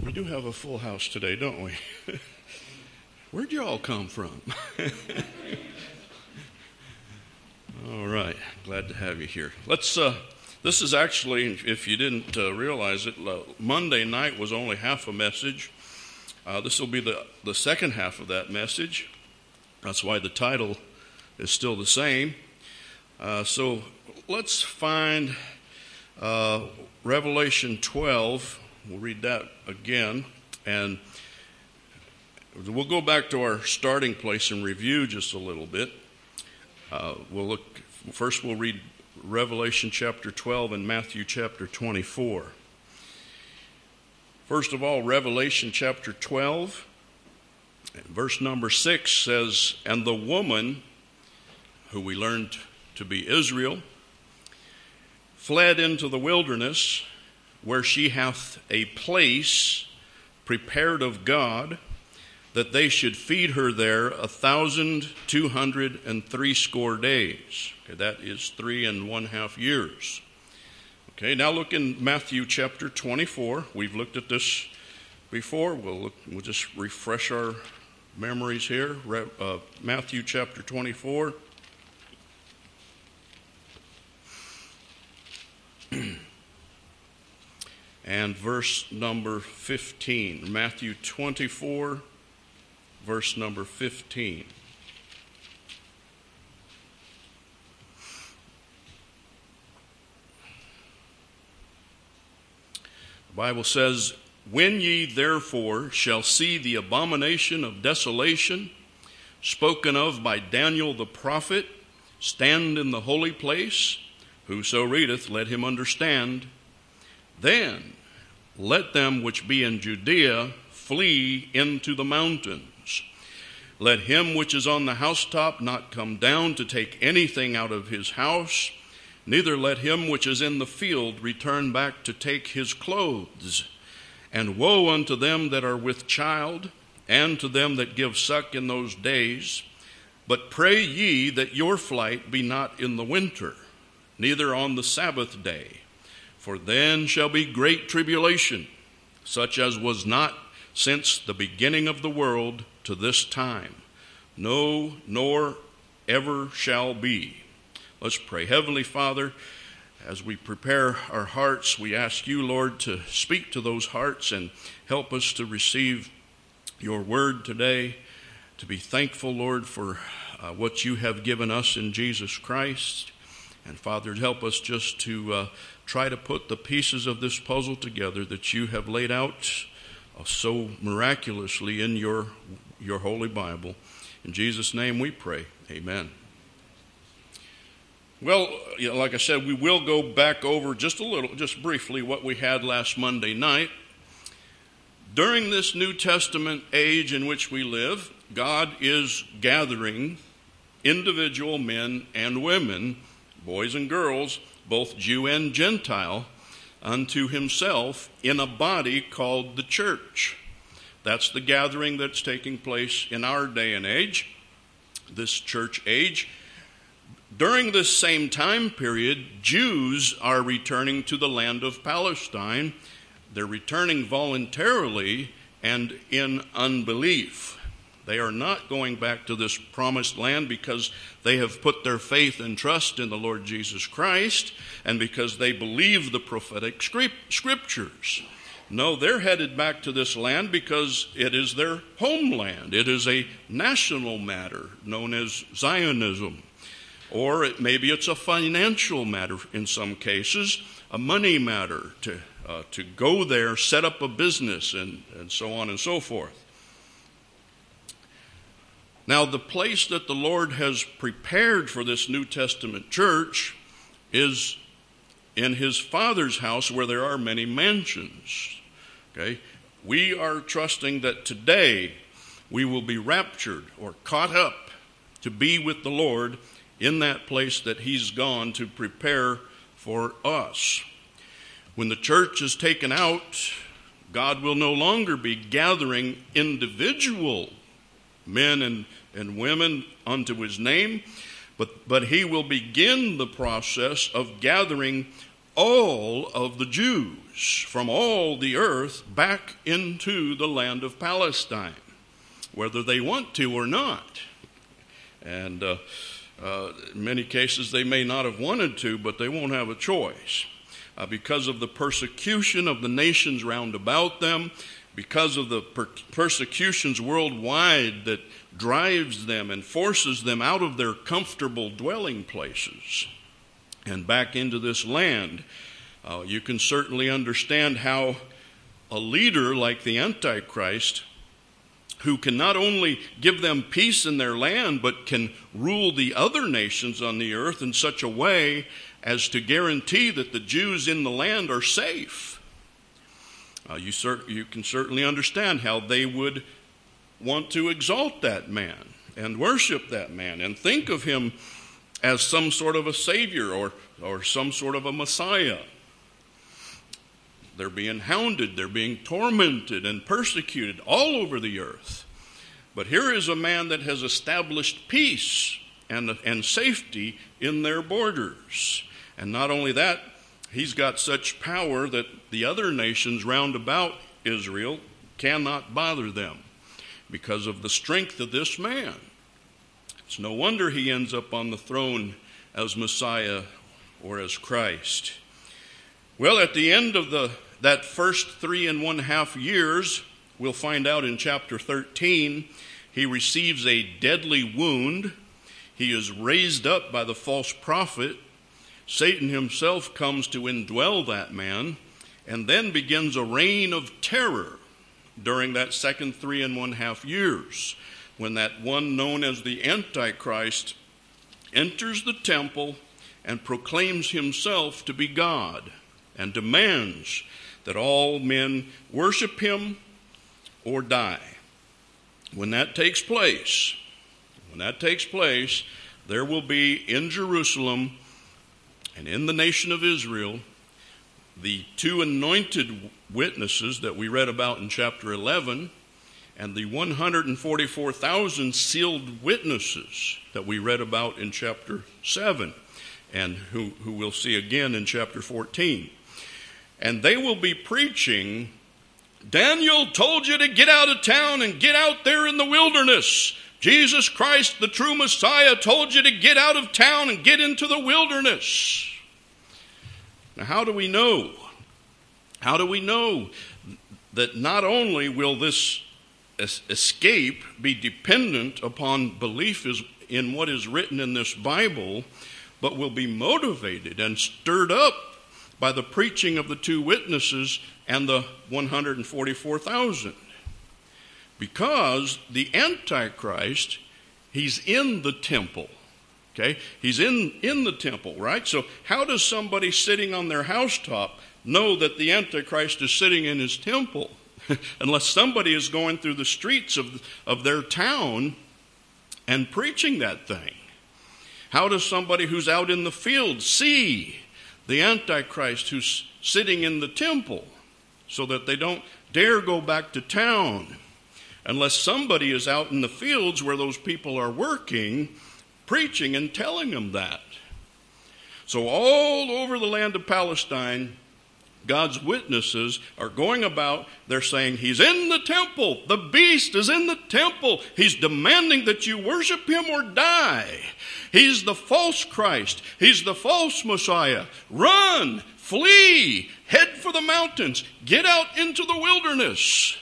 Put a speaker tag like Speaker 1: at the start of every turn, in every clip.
Speaker 1: We do have a full house today, don't we? Where'd you all come from? All right, glad to have you here. This is actually, if you didn't realize it, Monday night was only half a message. This will be the second half of that message. That's why the title is still the same. So let's find Revelation 12. We'll read that again, and we'll go back to our starting place and review just a little bit. We'll read Revelation chapter 12 and Matthew chapter 24. First of all, Revelation chapter 12, verse number 6 says, "And the woman, who we learned to be Israel, fled into the wilderness, where she hath a place prepared of God, that they should feed her there 1,260 days." Okay, that is 3.5 years. Okay, now look in Matthew chapter 24. We've looked at this before. We'll just refresh our memories here. Matthew chapter 24. And verse number 15. Matthew 24, verse number 15. The Bible says, "When ye therefore shall see the abomination of desolation, spoken of by Daniel the prophet, stand in the holy place, whoso readeth, let him understand. Then let them which be in Judea flee into the mountains. Let him which is on the housetop not come down to take anything out of his house, neither let him which is in the field return back to take his clothes. And woe unto them that are with child, and to them that give suck in those days. But pray ye that your flight be not in the winter, neither on the Sabbath day. For then shall be great tribulation, such as was not since the beginning of the world to this time. No, nor ever shall be." Let's pray. Heavenly Father, as we prepare our hearts, we ask you, Lord, to speak to those hearts and help us to receive your word today, to be thankful, Lord, for what you have given us in Jesus Christ. And Father, help us just to try to put the pieces of this puzzle together that you have laid out so miraculously in your holy Bible. In Jesus' name we pray. Amen. Well, like I said, we will go back over just briefly what we had last Monday night. During this New Testament age in which we live, God is gathering individual men and women, boys and girls, both Jew and Gentile, unto himself in a body called the church. That's the gathering that's taking place in our day and age, this church age. During this same time period, Jews are returning to the land of Palestine. They're returning voluntarily and in unbelief. They are not going back to this promised land because they have put their faith and trust in the Lord Jesus Christ and because they believe the prophetic scriptures. No, they're headed back to this land because it is their homeland. It is a national matter known as Zionism. Or maybe it's a financial matter in some cases, a money matter to go there, set up a business, and so on and so forth. Now, the place that the Lord has prepared for this New Testament church is in his Father's house, where there are many mansions. Okay? We are trusting that today we will be raptured or caught up to be with the Lord in that place that he's gone to prepare for us. When the church is taken out, God will no longer be gathering individual men and women unto his name, but he will begin the process of gathering all of the Jews from all the earth back into the land of Palestine, whether they want to or not. And in many cases they may not have wanted to, but they won't have a choice. Because of the persecution of the nations round about them, because of the persecutions worldwide that drives them and forces them out of their comfortable dwelling places and back into this land, you can certainly understand how a leader like the Antichrist, who can not only give them peace in their land, but can rule the other nations on the earth in such a way as to guarantee that the Jews in the land are safe. You can certainly understand how they would want to exalt that man and worship that man and think of him as some sort of a savior or some sort of a Messiah. They're being hounded, they're being tormented and persecuted all over the earth. But here is a man that has established peace and safety in their borders. And not only that, he's got such power that the other nations round about Israel cannot bother them because of the strength of this man. It's no wonder he ends up on the throne as Messiah or as Christ. Well, at the end of that first 3.5 years, we'll find out in chapter 13, he receives a deadly wound. He is raised up by the false prophet. Satan himself comes to indwell that man, and then begins a reign of terror during that second 3.5 years, when that one known as the Antichrist enters the temple and proclaims himself to be God and demands that all men worship him or die. When that takes place, there will be in Jerusalem and in the nation of Israel the two anointed witnesses that we read about in chapter 11 and the 144,000 sealed witnesses that we read about in chapter 7 and who we'll see again in chapter 14. And they will be preaching, Daniel told you to get out of town and get out there in the wilderness. Jesus Christ, the true Messiah, told you to get out of town and get into the wilderness. Now, how do we know? How do we know that not only will this escape be dependent upon belief in what is written in this Bible, but will be motivated and stirred up by the preaching of the two witnesses and the 144,000? Because the Antichrist, he's in the temple. Okay? He's in the temple, right? So how does somebody sitting on their housetop know that the Antichrist is sitting in his temple? Unless somebody is going through the streets of their town and preaching that thing. How does somebody who's out in the field see the Antichrist who's sitting in the temple so that they don't dare go back to town? Unless somebody is out in the fields where those people are working, preaching and telling them that. So all over the land of Palestine, God's witnesses are going about, they're saying, he's in the temple. The beast is in the temple. He's demanding that you worship him or die. He's the false Christ. He's the false Messiah. Run, flee, head for the mountains, get out into the wilderness.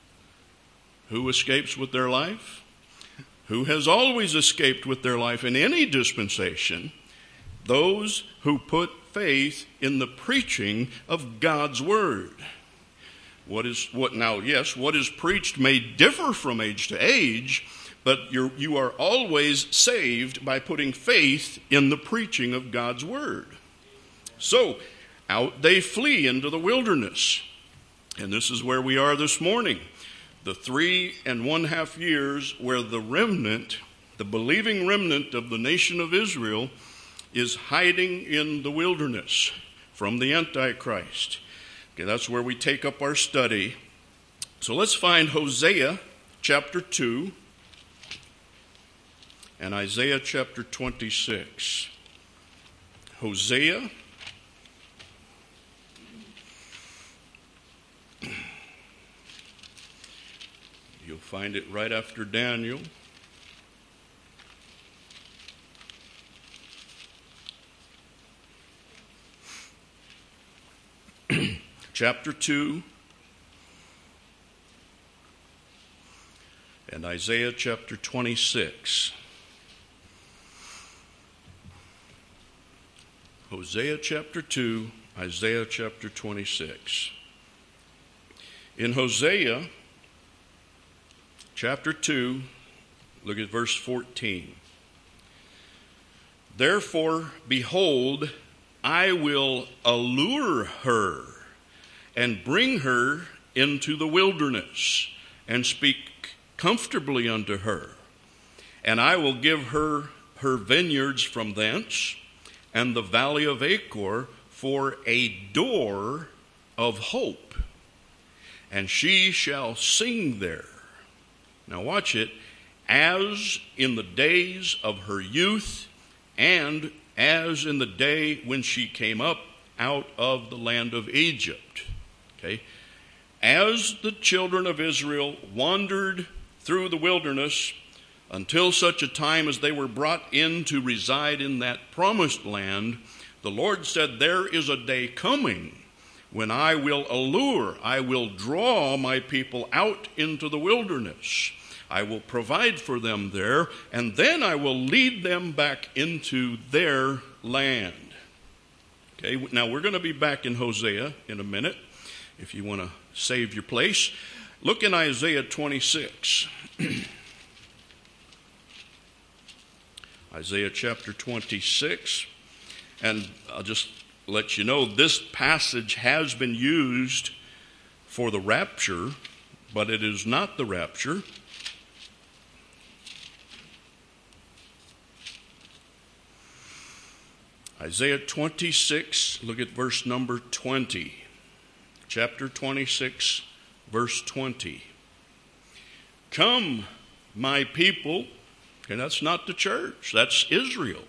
Speaker 1: Who escapes with their life? Who has always escaped with their life in any dispensation? Those who put faith in the preaching of God's word. What is preached may differ from age to age, but you are always saved by putting faith in the preaching of God's word. So, out they flee into the wilderness. And this is where we are this morning. The 3.5 years where the remnant, the believing remnant of the nation of Israel, is hiding in the wilderness from the Antichrist. Okay, that's where we take up our study. So let's find Hosea chapter 2 and Isaiah chapter 26. Hosea You'll find it right after Daniel. Chapter 2 and Isaiah chapter 26. Hosea chapter 2, Isaiah chapter 26. In Hosea chapter 2, look at verse 14. Therefore, behold, I will allure her and bring her into the wilderness and speak comfortably unto her. And I will give her her vineyards from thence, and the valley of Achor for a door of hope. And she shall sing there. Now watch it. As in the days of her youth, and as in the day when she came up out of the land of Egypt. Okay. As the children of Israel wandered through the wilderness until such a time as they were brought in to reside in that promised land, the Lord said, there is a day coming when I will allure, I will draw my people out into the wilderness. I will provide for them there, and then I will lead them back into their land. Okay, now we're going to be back in Hosea in a minute. If you want to save your place, look in Isaiah 26. Isaiah chapter 26. And I'll just let you know, this passage has been used for the rapture, but it is not the rapture. Isaiah 26, look at verse number 20. Chapter 26, verse 20. Come, my people, and that's not the church, that's Israel.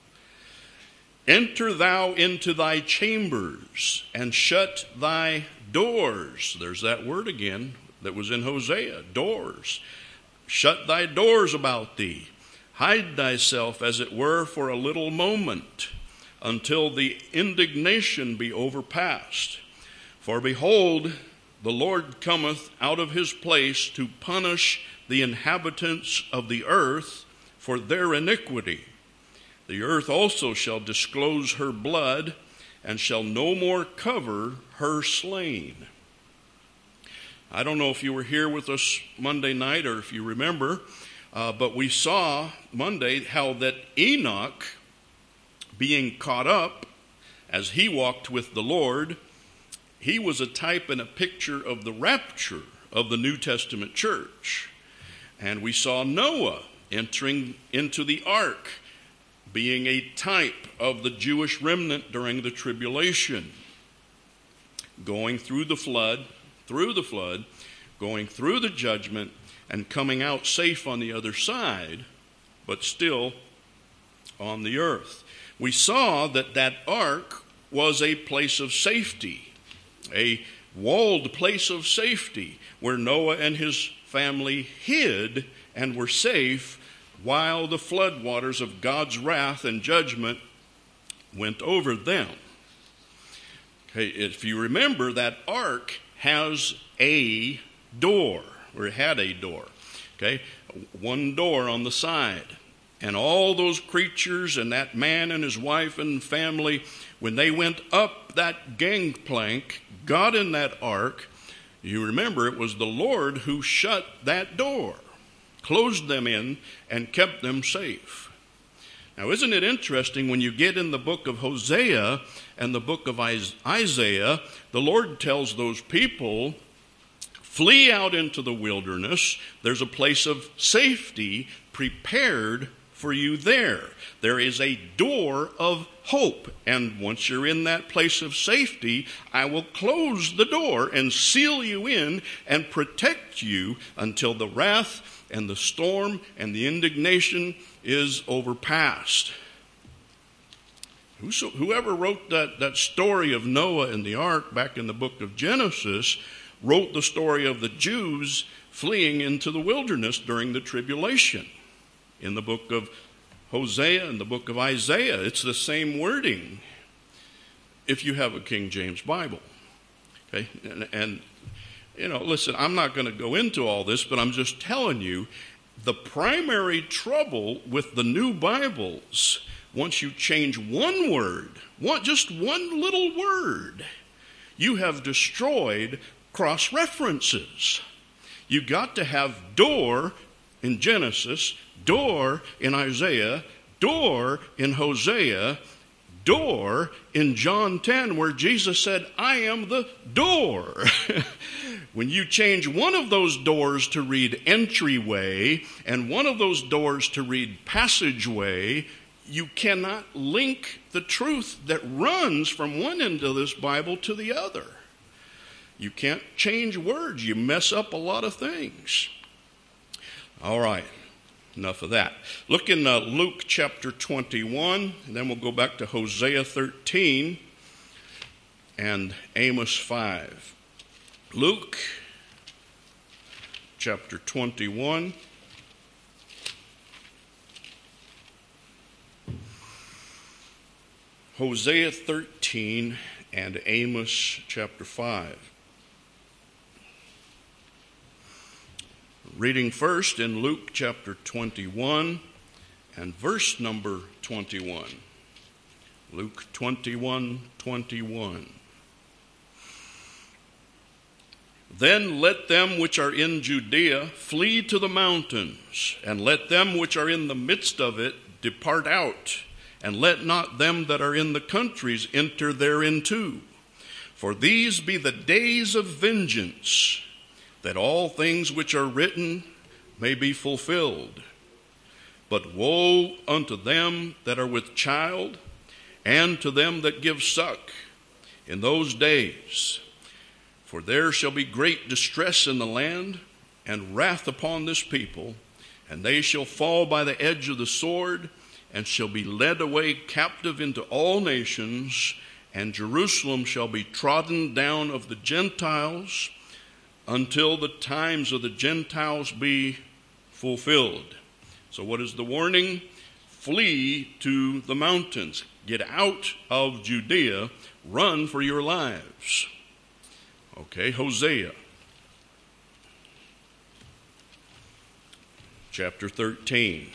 Speaker 1: Enter thou into thy chambers and shut thy doors. There's that word again that was in Hosea, doors. Shut thy doors about thee. Hide thyself, as it were, for a little moment, until the indignation be overpast. For behold, the Lord cometh out of his place to punish the inhabitants of the earth for their iniquity. The earth also shall disclose her blood, and shall no more cover her slain. I don't know if you were here with us Monday night or if you remember, but we saw Monday how that Enoch, being caught up as he walked with the Lord, he was a type and a picture of the rapture of the New Testament church. And we saw Noah entering into the ark, being a type of the Jewish remnant during the tribulation, going through the flood, going through the judgment, and coming out safe on the other side, but still on the earth. We saw that that ark was a place of safety, a walled place of safety, where Noah and his family hid and were safe while the floodwaters of God's wrath and judgment went over them. Okay, if you remember, that ark has a door, or it had a door. Okay, one door on the side. And all those creatures and that man and his wife and family, when they went up that gangplank, got in that ark, you remember it was the Lord who shut that door, closed them in, and kept them safe. Now, isn't it interesting when you get in the book of Hosea and the book of Isaiah, the Lord tells those people, flee out into the wilderness. There's a place of safety prepared for you there. There is a door of hope. And once you're in that place of safety, I will close the door and seal you in and protect you until the wrath and the storm and the indignation is overpassed. Whoever wrote that story of Noah and the ark back in the book of Genesis wrote the story of the Jews fleeing into the wilderness during the tribulation. In the book of Hosea and the book of Isaiah, it's the same wording if you have a King James Bible. Okay? And listen, I'm not going to go into all this, but I'm just telling you, the primary trouble with the new Bibles, once you change one word, just one little word, you have destroyed cross-references. You got to have door in Genesis, door in Isaiah, door in Hosea, door in John 10, where Jesus said, I am the door. When you change one of those doors to read entryway and one of those doors to read passageway, you cannot link the truth that runs from one end of this Bible to the other. You can't change words. You mess up a lot of things. All right. Enough of that. Look in Luke chapter 21, and then we'll go back to Hosea 13 and Amos 5. Luke chapter 21. Hosea 13 and Amos chapter 5. Reading first in Luke chapter 21 and verse number 21. Luke 21:21. Then let them which are in Judea flee to the mountains, and let them which are in the midst of it depart out, and let not them that are in the countries enter thereinto. For these be the days of vengeance, that all things which are written may be fulfilled. But woe unto them that are with child, and to them that give suck in those days. For there shall be great distress in the land, and wrath upon this people, and they shall fall by the edge of the sword, and shall be led away captive into all nations, and Jerusalem shall be trodden down of the Gentiles, until the times of the Gentiles be fulfilled. So what is the warning? Flee to the mountains. Get out of Judea. Run for your lives. Okay, Hosea chapter 13.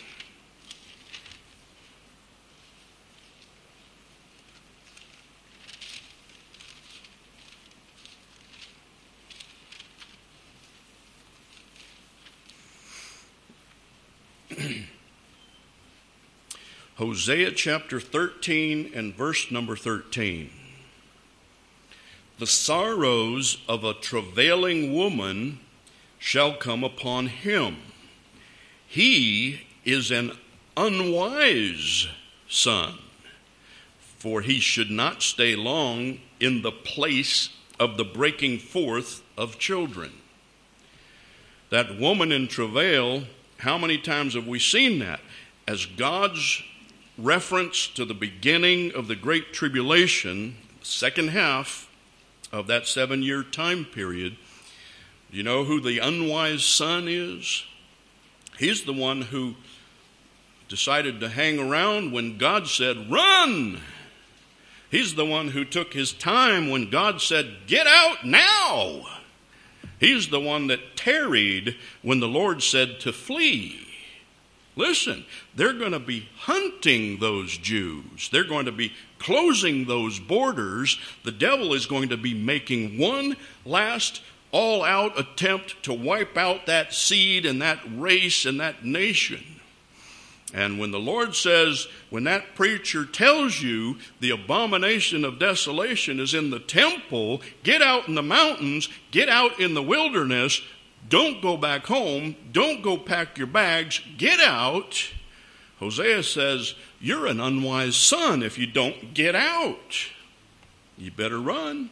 Speaker 1: Hosea chapter 13 and verse number 13. The sorrows of a travailing woman shall come upon him. He is an unwise son, for he should not stay long in the place of the breaking forth of children. That woman in travail, how many times have we seen that? As God's reference to the beginning of the Great Tribulation, second half of that 7-year time period. Do you know who the unwise son is? He's the one who decided to hang around when God said, run! He's the one who took his time when God said, get out now! He's the one that tarried when the Lord said to flee. Listen, they're going to be hunting those Jews. They're going to be closing those borders. The devil is going to be making one last all-out attempt to wipe out that seed and that race and that nation. And when the Lord says, when that preacher tells you the abomination of desolation is in the temple, get out in the mountains, get out in the wilderness, don't go back home. Don't go pack your bags. Get out. Hosea says, you're an unwise son if you don't get out. You better run.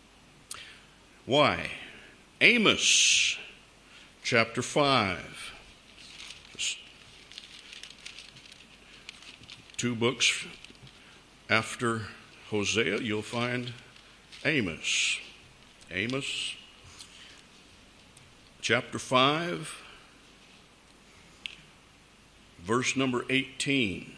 Speaker 1: Why? Amos chapter 5. Just 2 books after Hosea, you'll find Amos. Amos chapter 5, verse number 18.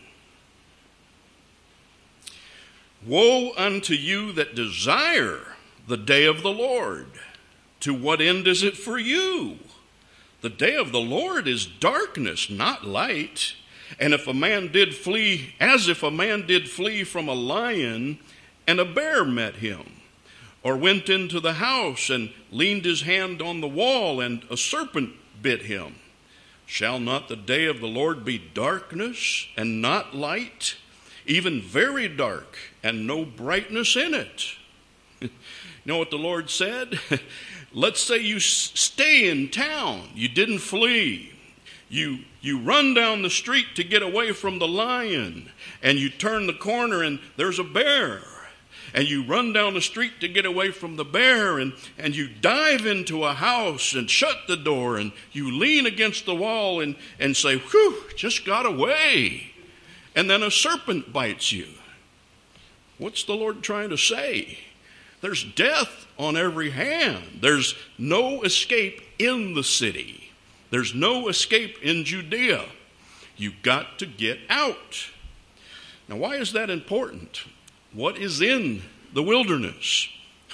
Speaker 1: Woe unto you that desire the day of the Lord. To what end is it for you? The day of the Lord is darkness, not light. And if a man did flee, as if a man did flee from a lion, and a bear met him, or went into the house and leaned his hand on the wall, and a serpent bit him. Shall not the day of the Lord be darkness and not light, even very dark, and no brightness in it? You know what the Lord said? Let's say you stay in town. You didn't flee. You run down the street to get away from the lion, and you turn the corner and there's a bear. And you run down the street to get away from the bear, and you dive into a house and shut the door, and you lean against the wall and say, whew, just got away. And then a serpent bites you. What's the Lord trying to say? There's death on every hand. There's no escape in the city. There's no escape in Judea. You've got to get out. Now, why is that important? What is in the wilderness?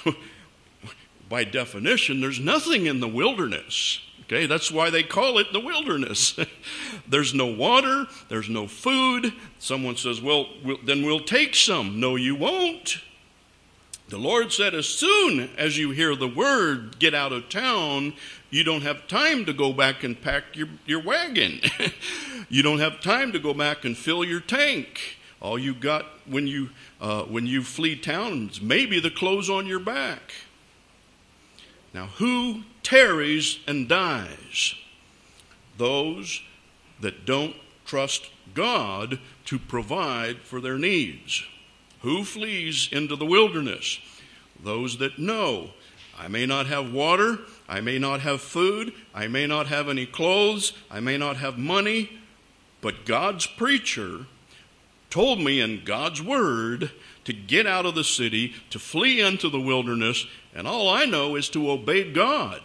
Speaker 1: By definition, there's nothing in the wilderness. Okay, that's why they call it the wilderness. There's no water, there's no food. Someone says, well, then we'll take some. No, you won't. The Lord said, as soon as you hear the word, get out of town, you don't have time to go back and pack your wagon. You don't have time to go back and fill your tank. All you got when you flee town is maybe the clothes on your back. Now, who tarries and dies? Those that don't trust God to provide for their needs. Who flees into the wilderness? Those that know, I may not have water, I may not have food, I may not have any clothes, I may not have money, but God's preacher told me in God's word to get out of the city, to flee into the wilderness, and all I know is to obey God.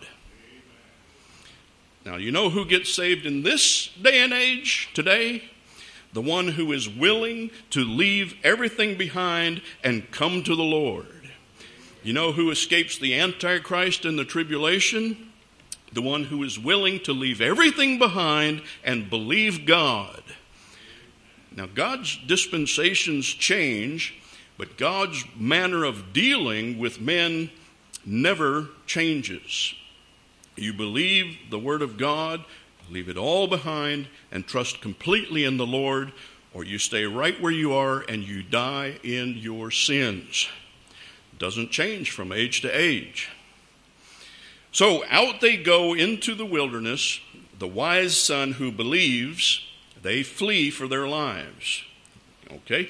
Speaker 1: Now, you know who gets saved in this day and age today? The one who is willing to leave everything behind and come to the Lord. You know who escapes the Antichrist in the tribulation? The one who is willing to leave everything behind and believe God. Now, God's dispensations change, but God's manner of dealing with men never changes. You believe the Word of God, leave it all behind, and trust completely in the Lord, or you stay right where you are and you die in your sins. It doesn't change from age to age. So out they go into the wilderness. The wise son who believes, they flee for their lives. Okay?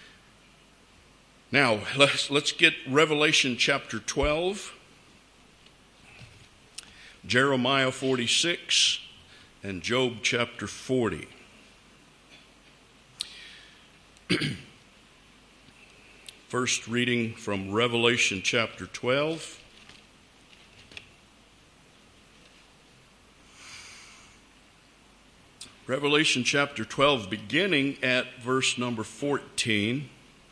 Speaker 1: Now, let's get Revelation chapter 12, Jeremiah 46, and Job chapter 40. First reading from Revelation chapter 12. Revelation chapter 12, beginning at verse number 14.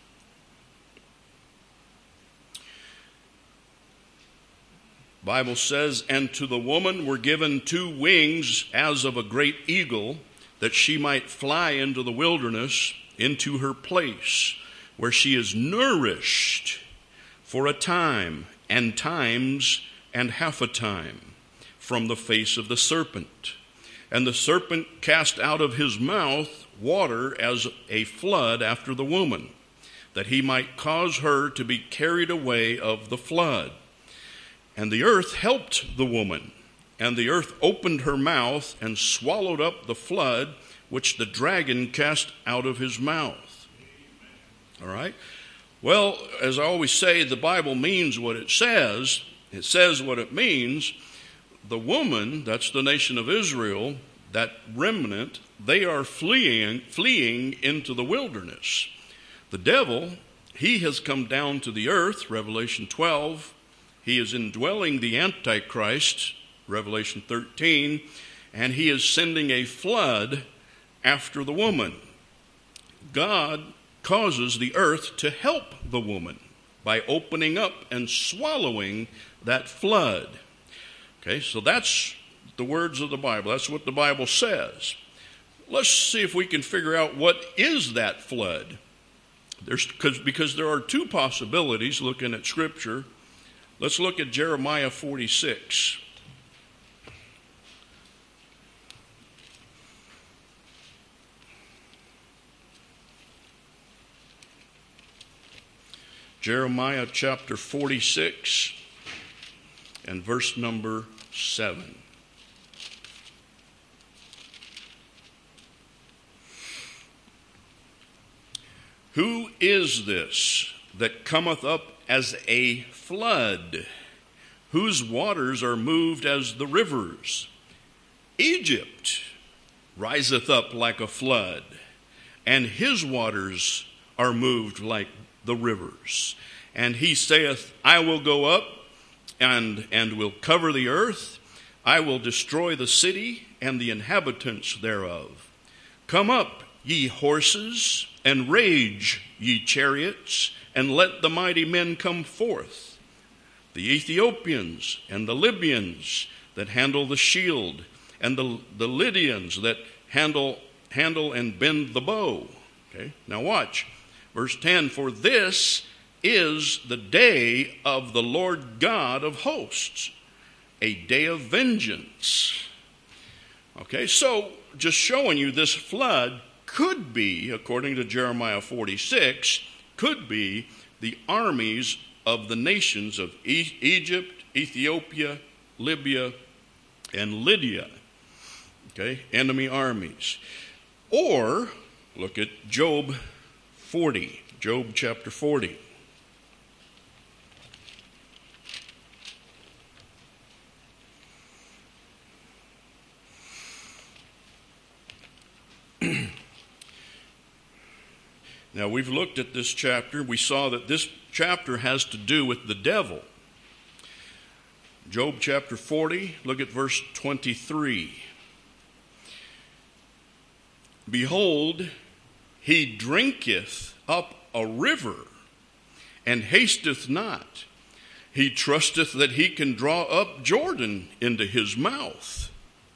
Speaker 1: Bible says, and to the woman were given 2 wings as of a great eagle, that she might fly into the wilderness, into her place, where she is nourished for a time, and times, and half a time, from the face of the serpent. And the serpent cast out of his mouth water as a flood after the woman, that he might cause her to be carried away of the flood. And the earth helped the woman, and the earth opened her mouth and swallowed up the flood which the dragon cast out of his mouth. All right? Well, as I always say, the Bible means what it says. It says what it means. The woman, that's the nation of Israel, that remnant, they are fleeing into the wilderness. The devil, he has come down to the earth, Revelation 12. He is indwelling the Antichrist Revelation 13, and he is sending a flood after the woman. God causes the earth to help the woman by opening up and swallowing that flood. Okay, so that's the words of the Bible. That's what the Bible says. Let's see if we can figure out what is that flood. Because there are two possibilities looking at Scripture. Let's look at Jeremiah 46. Jeremiah chapter 46 and verse number 7. Who is this that cometh up as a flood, whose waters are moved as the rivers? Egypt riseth up like a flood, and his waters are moved like the rivers. And he saith, I will go up and will cover the earth. I will destroy the city and the inhabitants thereof. Come up, ye horses, and rage, ye chariots, and let the mighty men come forth. The Ethiopians and the Libyans that handle the shield, and the Lydians that handle and bend the bow. Okay, now watch. Verse 10, for this is the day of the Lord God of hosts, a day of vengeance. Okay, so just showing you this flood could be, according to Jeremiah 46, could be the armies of the nations of Egypt, Ethiopia, Libya, and Lydia. Okay, enemy armies. Or, look at Job 40, Job chapter 40. Now, we've looked at this chapter. We saw that this chapter has to do with the devil. Job chapter 40, look at verse 23. Behold, he drinketh up a river, and hasteth not. He trusteth that he can draw up Jordan into his mouth.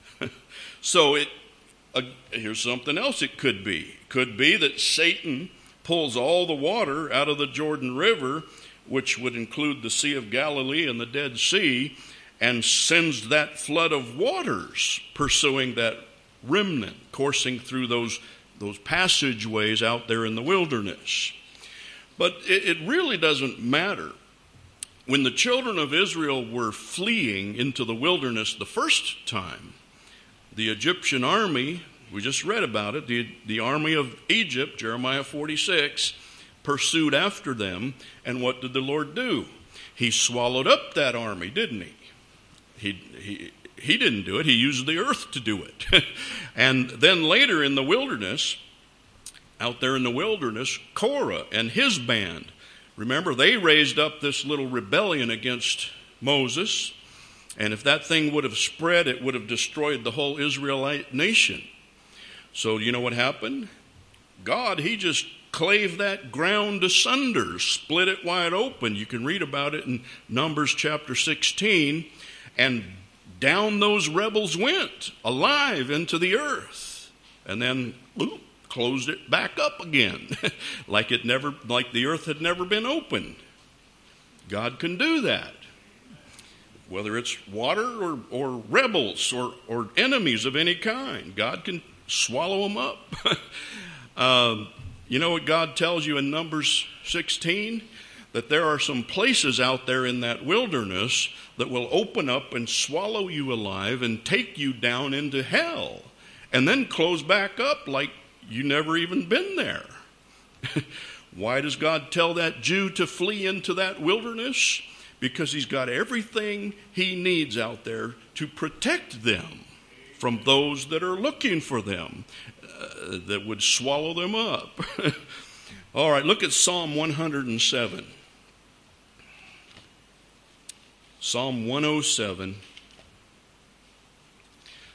Speaker 1: So here's something else it could be. It could be that Satan pulls all the water out of the Jordan River, which would include the Sea of Galilee and the Dead Sea, and sends that flood of waters pursuing that remnant, coursing through those passageways out there in the wilderness. But it really doesn't matter. When the children of Israel were fleeing into the wilderness the first time, the Egyptian army, we just read about it, the army of Egypt, Jeremiah 46, pursued after them. And what did the Lord do? He swallowed up that army, didn't he? He didn't do it. He used the earth to do it. And then later in the wilderness, out there in the wilderness, Korah and his band, remember, they raised up this little rebellion against Moses. And if that thing would have spread, it would have destroyed the whole Israelite nation. So you know what happened? God, he just clave that ground asunder, split it wide open. You can read about it in Numbers chapter 16. And down those rebels went, alive into the earth. And then closed it back up again, like the earth had never been opened. God can do that. Whether it's water or rebels or enemies of any kind, God can swallow them up. You know what God tells you in Numbers 16? That there are some places out there in that wilderness that will open up and swallow you alive and take you down into hell, and then close back up like you never even been there. Why does God tell that Jew to flee into that wilderness? Because he's got everything he needs out there to protect them from those that are looking for them, that would swallow them up. All right, look at Psalm 107. Psalm 107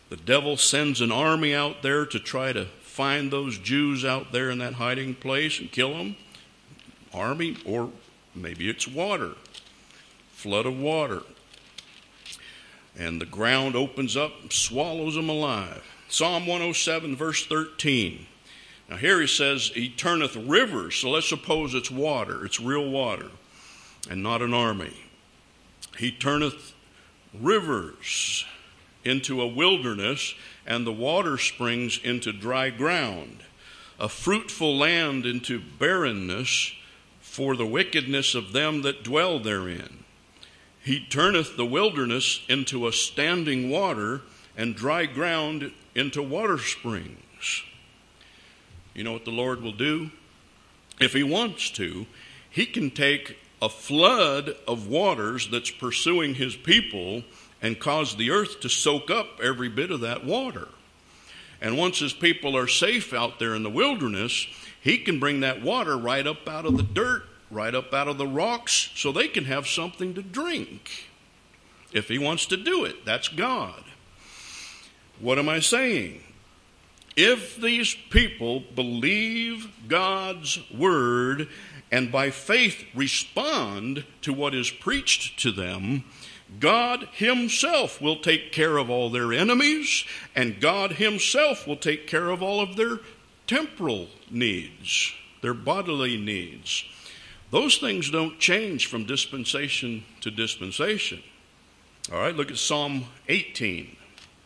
Speaker 1: The devil sends an army out there to try to find those Jews out there in that hiding place and kill them. Army, or maybe it's water, flood of water. And the ground opens up and swallows them alive. Psalm 107, verse 13. Now here he says, he turneth rivers. So let's suppose it's water. It's real water and not an army. He turneth rivers into a wilderness, and the water springs into dry ground, a fruitful land into barrenness, for the wickedness of them that dwell therein. He turneth the wilderness into a standing water, and dry ground into water springs. You know what the Lord will do? If he wants to, he can take a flood of waters that's pursuing his people and cause the earth to soak up every bit of that water. And once his people are safe out there in the wilderness, he can bring that water right up out of the dirt, right up out of the rocks, so they can have something to drink. If he wants to do it, that's God. What am I saying? If these people believe God's word and by faith respond to what is preached to them, God himself will take care of all their enemies, and God himself will take care of all of their temporal needs, their bodily needs. Those things don't change from dispensation to dispensation. All right, look at Psalm 18.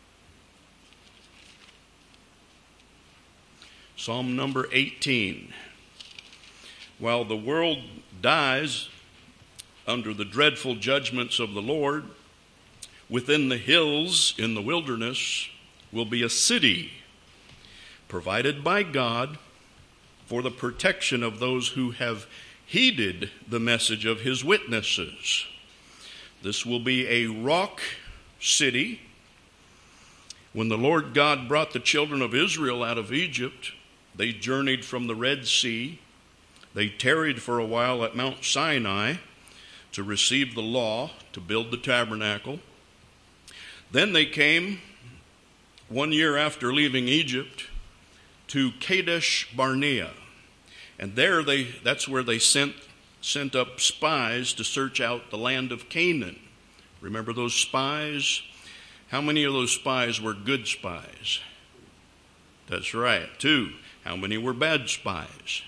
Speaker 1: Psalm number 18. While the world dies under the dreadful judgments of the Lord, within the hills in the wilderness will be a city provided by God for the protection of those who have heeded the message of his witnesses. This will be a rock city. When the Lord God brought the children of Israel out of Egypt, they journeyed from the Red Sea. They tarried for a while at Mount Sinai to receive the law, to build the tabernacle. Then they came 1 year after leaving Egypt to Kadesh Barnea. And that's where they sent up spies to search out the land of Canaan. Remember those spies? How many of those spies were good spies? That's right, 2. How many were bad spies?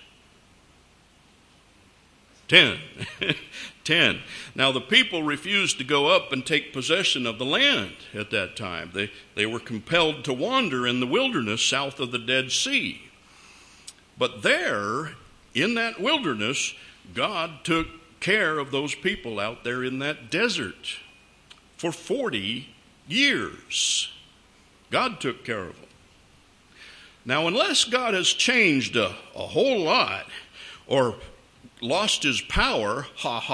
Speaker 1: 10. 10. Now the people refused to go up and take possession of the land at that time. They were compelled to wander in the wilderness south of the Dead Sea. But there, in that wilderness, God took care of those people out there in that desert for 40 years. God took care of them. Now, unless God has changed a whole lot or lost his power,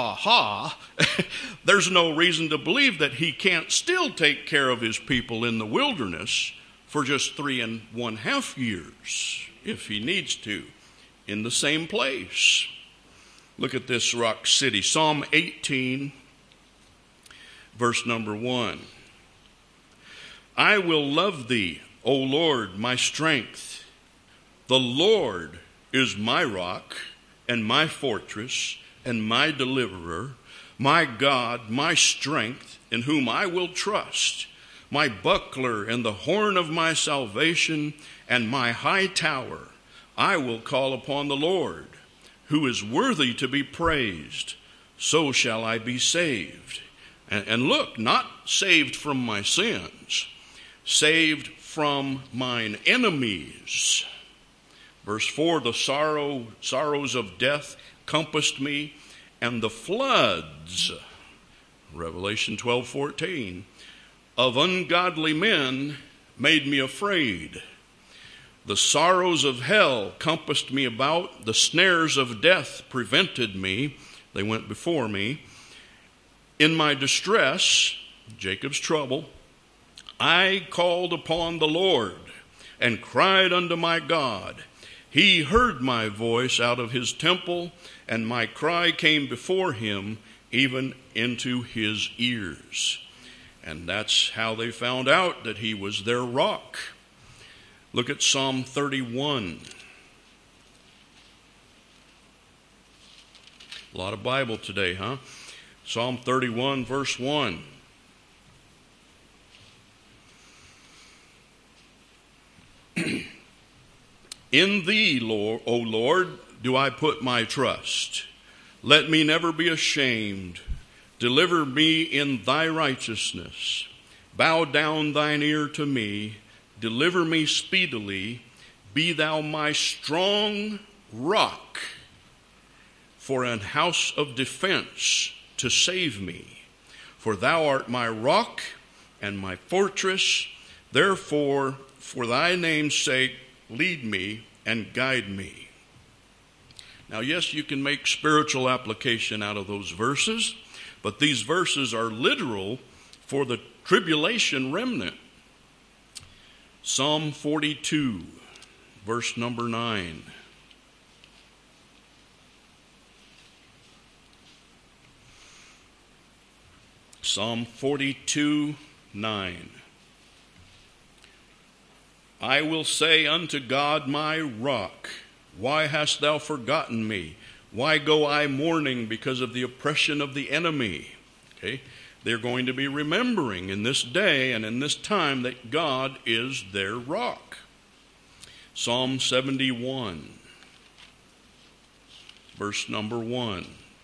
Speaker 1: there's no reason to believe that he can't still take care of his people in the wilderness for just 3.5 years, if he needs to, in the same place. Look at this rock city. Psalm 18, verse number 1. I will love thee, O Lord, my strength. The Lord is my rock and my fortress and my deliverer, my God, my strength, in whom I will trust, my buckler and the horn of my salvation and my high tower. I will call upon the Lord, who is worthy to be praised. So shall I be saved. And look, not saved from my sins, saved from mine enemies. Verse 4, the sorrows of death compassed me, and the floods, Revelation 12:14, of ungodly men made me afraid. The sorrows of hell compassed me about. The snares of death prevented me. They went before me. In my distress, Jacob's trouble, I called upon the Lord and cried unto my God. He heard my voice out of his temple, and my cry came before him, even into his ears. And that's how they found out that he was their rock. Look at Psalm 31. A lot of Bible today, huh? Psalm 31, verse 1. In thee, Lord, O Lord, do I put my trust. Let me never be ashamed. Deliver me in thy righteousness. Bow down thine ear to me. Deliver me speedily. Be thou my strong rock for an house of defense to save me. For thou art my rock and my fortress. Therefore, for thy name's sake, lead me and guide me. Now, yes, you can make spiritual application out of those verses, but these verses are literal for the tribulation remnant. Psalm 42, verse number 9. Psalm 42, 9. I will say unto God my rock, why hast thou forgotten me? Why go I mourning because of the oppression of the enemy? Okay, they're going to be remembering in this day and in this time that God is their rock. Psalm 71, verse number 1.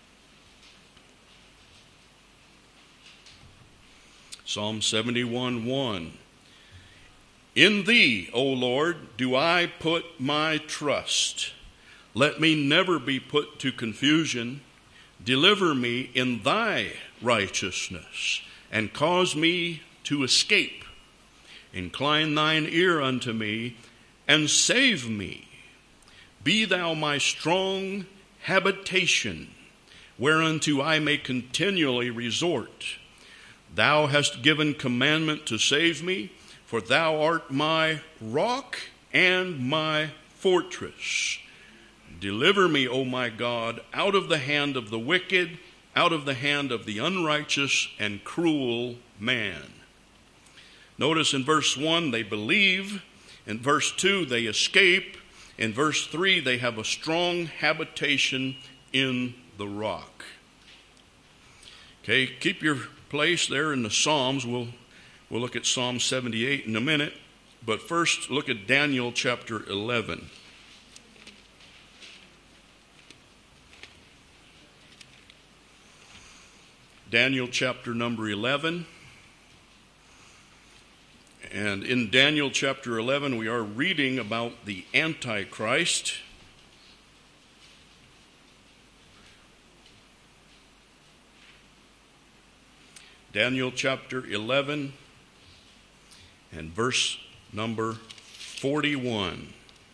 Speaker 1: Psalm 71, 1. In thee, O Lord, do I put my trust. Let me never be put to confusion. Deliver me in thy righteousness, and cause me to escape. Incline thine ear unto me, and save me. Be thou my strong habitation, whereunto I may continually resort. Thou hast given commandment to save me, for thou art my rock and my fortress. Deliver me, O my God, out of the hand of the wicked, out of the hand of the unrighteous and cruel man. Notice in verse 1, they believe. In verse 2, they escape. In verse 3, they have a strong habitation in the rock. Okay, keep your place there in the Psalms. We'll look at Psalm 78 in a minute. But first, look at Daniel chapter 11. Daniel chapter number 11. And in Daniel chapter 11, we are reading about the Antichrist. Daniel chapter 11 and verse number 41.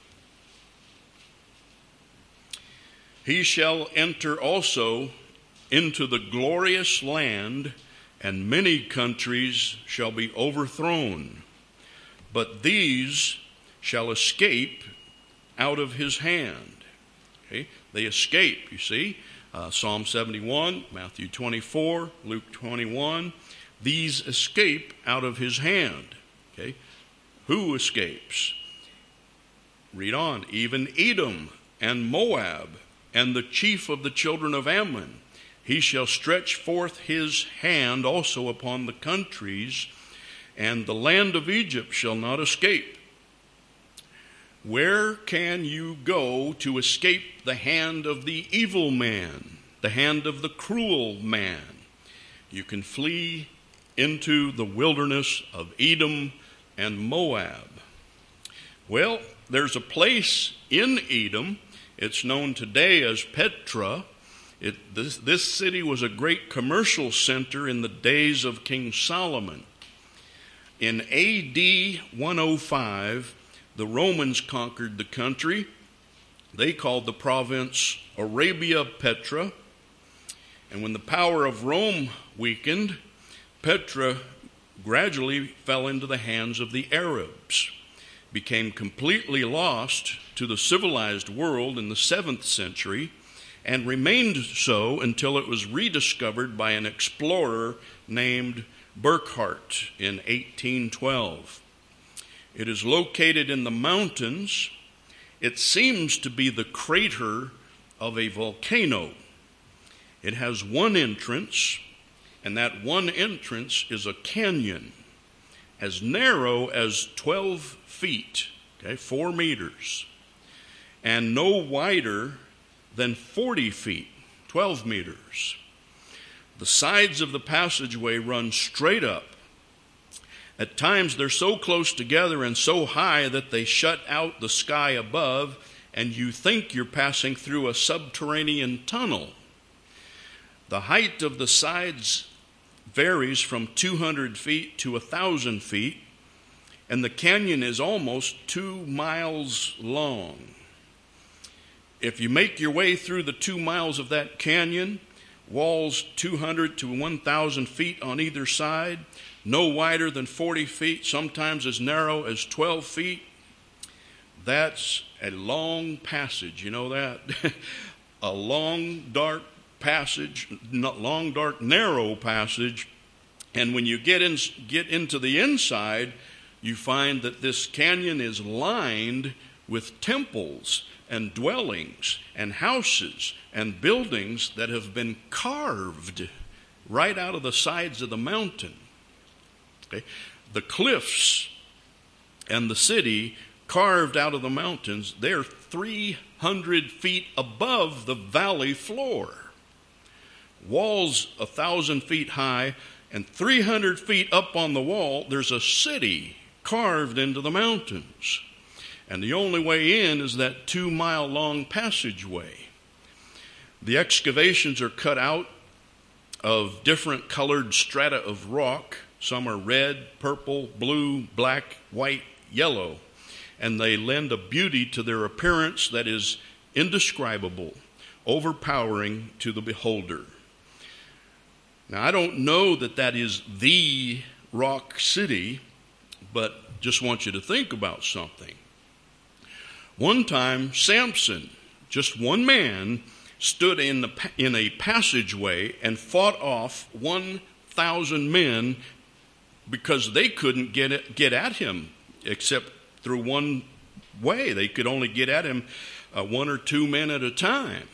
Speaker 1: He shall enter also into the glorious land, and many countries shall be overthrown, but these shall escape out of his hand. Okay? They escape, you see. Psalm 71, Matthew 24, Luke 21. These escape out of his hand. Okay? Who escapes? Read on. Even Edom and Moab and the chief of the children of Ammon. He shall stretch forth his hand also upon the countries, and the land of Egypt shall not escape. Where can you go to escape the hand of the evil man, the hand of the cruel man? You can flee into the wilderness of Edom and Moab. Well, there's a place in Edom. It's known today as Petra. This city was a great commercial center in the days of King Solomon. In AD 105, the Romans conquered the country. They called the province Arabia Petra. And when the power of Rome weakened, Petra gradually fell into the hands of the Arabs, became completely lost to the civilized world in the 7th century, and remained so until it was rediscovered by an explorer named Burckhardt in 1812. It is located in the mountains. It seems to be the crater of a volcano. It has one entrance, and that one entrance is a canyon as narrow as 12 feet, 4 meters, and no wider than 40 feet, 12 meters. The sides of the passageway run straight up. At times they're so close together and so high that they shut out the sky above, and you think you're passing through a subterranean tunnel. The height of the sides varies from 200 feet to 1,000 feet, and the canyon is almost 2 miles long. If you make your way through the 2 miles of that canyon, walls 200 to 1,000 feet on either side, no wider than 40 feet, sometimes as narrow as 12 feet, that's a long passage. You know that? A long, dark passage, long, dark, narrow passage. And when you get into the inside, you find that this canyon is lined with temples and dwellings and houses and buildings that have been carved right out of the sides of the mountain. Okay? The cliffs and the city carved out of the mountains, they're 300 feet above the valley floor. Walls 1,000 feet high, and 300 feet up on the wall, there's a city carved into the mountains. And the only way in is that 2-mile-long passageway. The excavations are cut out of different colored strata of rock. Some are red, purple, blue, black, white, yellow. And they lend a beauty to their appearance that is indescribable, overpowering to the beholder. Now, I don't know that is the rock city, but just want you to think about something. One time, Samson, just one man, stood in a passageway and fought off 1,000 men because they couldn't get at him except through one way. They could only get at him 1 or 2 men at a time.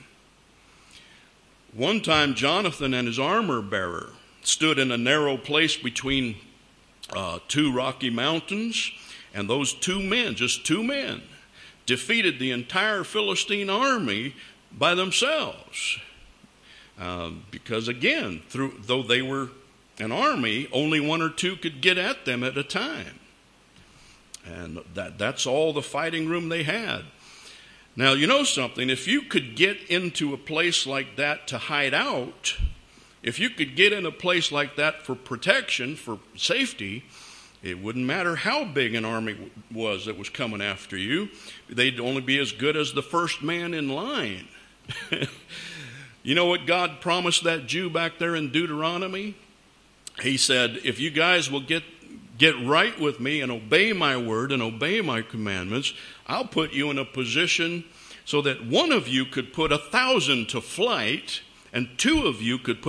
Speaker 1: One time, Jonathan and his armor bearer stood in a narrow place between 2 rocky mountains, and those 2 men, just 2 men, defeated the entire Philistine army by themselves. Because again, though they were an army, only 1 or 2 could get at them at a time. And that's all the fighting room they had. Now, you know something, if you could get into a place like that to hide out, if you could get in a place like that for protection, for safety, it wouldn't matter how big an army was that was coming after you. They'd only be as good as the first man in line. You know what God promised that Jew back there in Deuteronomy? He said, if you guys will get right with me and obey my word and obey my commandments, I'll put you in a position so that one of you could put 1,000 to flight and 2 of you could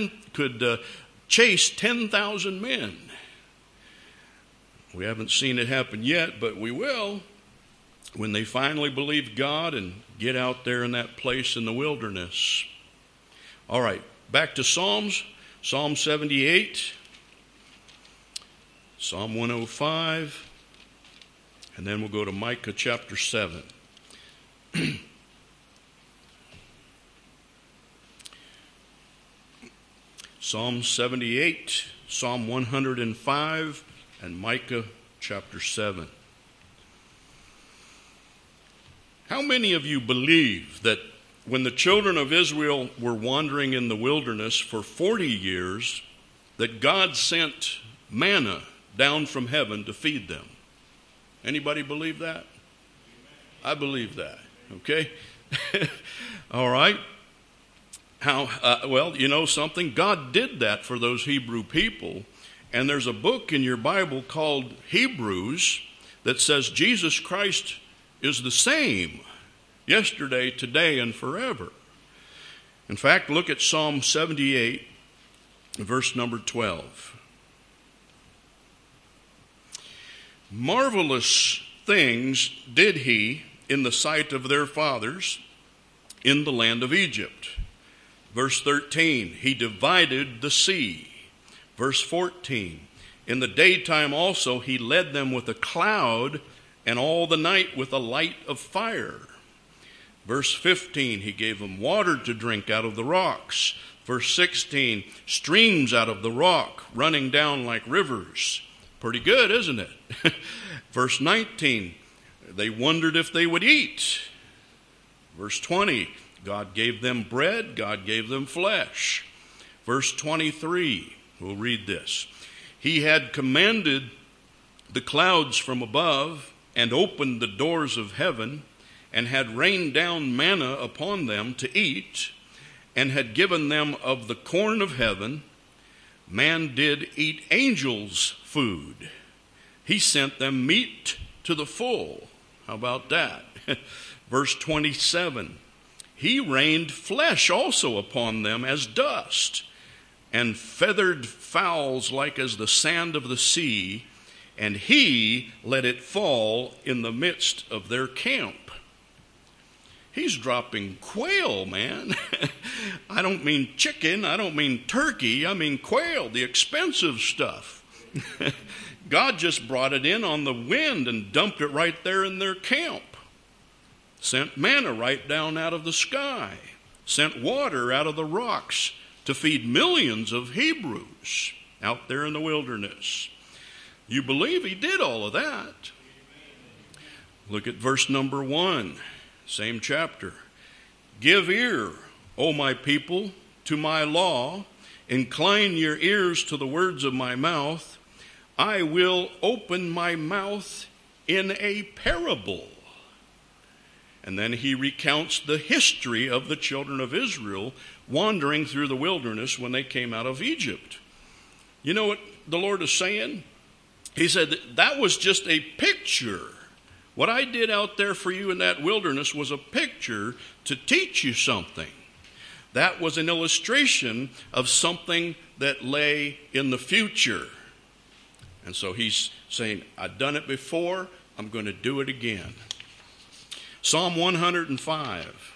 Speaker 1: chase 10,000 men. We haven't seen it happen yet, but we will when they finally believe God and get out there in that place in the wilderness. All right, back to Psalms. Psalm 78, Psalm 105, and then we'll go to Micah chapter 7. Psalm 78, Psalm 105, and Micah chapter 7. How many of you believe that when the children of Israel were wandering in the wilderness for 40 years, that God sent manna down from heaven to feed them? Anybody believe that? I believe that. Okay? All right. Well, you know something? God did that for those Hebrew people. And there's a book in your Bible called Hebrews that says Jesus Christ is the same yesterday, today, and forever. In fact, look at Psalm 78, verse number 12. Marvelous things did he in the sight of their fathers in the land of Egypt. Verse 13, he divided the sea. Verse 14, in the daytime also he led them with a cloud, and all the night with a light of fire. Verse 15, he gave them water to drink out of the rocks. Verse 16, streams out of the rock running down like rivers. Pretty good, isn't it? Verse 19, they wondered if they would eat. Verse 20, God gave them bread, God gave them flesh. Verse 23, we'll read this. He had commanded the clouds from above and opened the doors of heaven, and had rained down manna upon them to eat, and had given them of the corn of heaven. Man did eat angels' food. He sent them meat to the full. How about that? Verse 27, he rained flesh also upon them as dust, and feathered fowls like as the sand of the sea, and he let it fall in the midst of their camp. He's dropping quail, man. I don't mean chicken, I don't mean turkey, I mean quail, the expensive stuff. God just brought it in on the wind and dumped it right there in their camp. Sent manna right down out of the sky. Sent water out of the rocks to feed millions of Hebrews out there in the wilderness. You believe he did all of that? Look at verse number 1, same chapter. Give ear, O my people, to my law. Incline your ears to the words of my mouth. I will open my mouth in a parable. And then he recounts the history of the children of Israel wandering through the wilderness when they came out of Egypt. You know what the Lord is saying? He said that was just a picture. What I did out there for you in that wilderness was a picture to teach you something. That was an illustration of something that lay in the future. And so he's saying, I've done it before, I'm going to do it again. Psalm 105.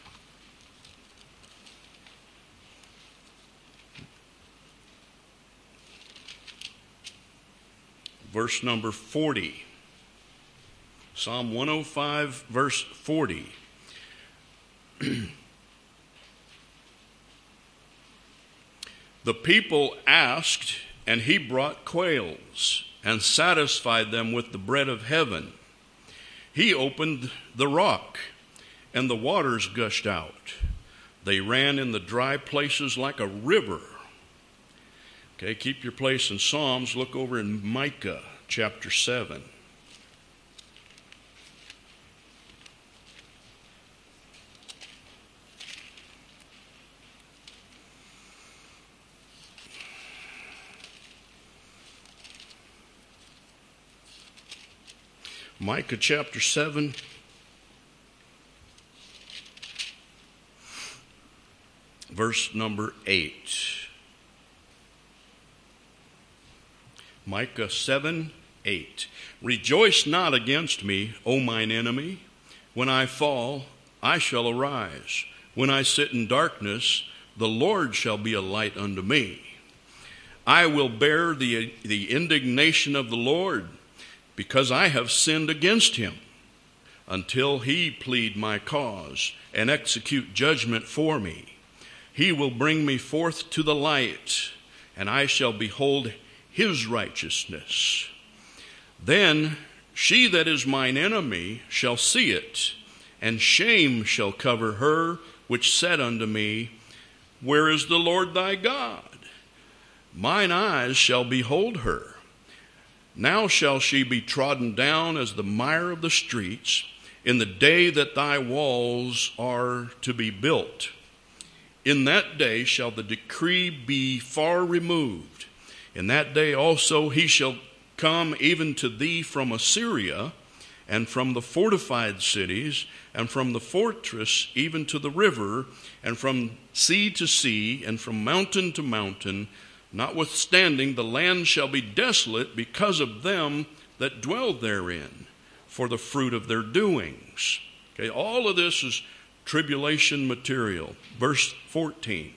Speaker 1: Verse number 40. Psalm 105, verse 40. The people asked, and he brought quails, and satisfied them with the bread of heaven. He opened the rock, and the waters gushed out. They ran in the dry places like a river. Okay, keep your place in Psalms. Look over in Micah chapter 7. Micah chapter 7. Verse number 8. Micah 7:8. Rejoice not against me, O mine enemy. When I fall, I shall arise. When I sit in darkness, the Lord shall be a light unto me. I will bear the indignation of the Lord, because I have sinned against him, until he plead my cause and execute judgment for me. He will bring me forth to the light, and I shall behold his righteousness. Then she that is mine enemy shall see it, and shame shall cover her which said unto me, Where is the Lord thy God? Mine eyes shall behold her. Now shall she be trodden down as the mire of the streets, in the day that thy walls are to be built. In that day shall the decree be far removed. In that day also he shall come even to thee from Assyria, and from the fortified cities, and from the fortress even to the river, and from sea to sea, and from mountain to mountain. Notwithstanding, the land shall be desolate because of them that dwell therein, for the fruit of their doings. Okay, all of this is tribulation material. Verse 14.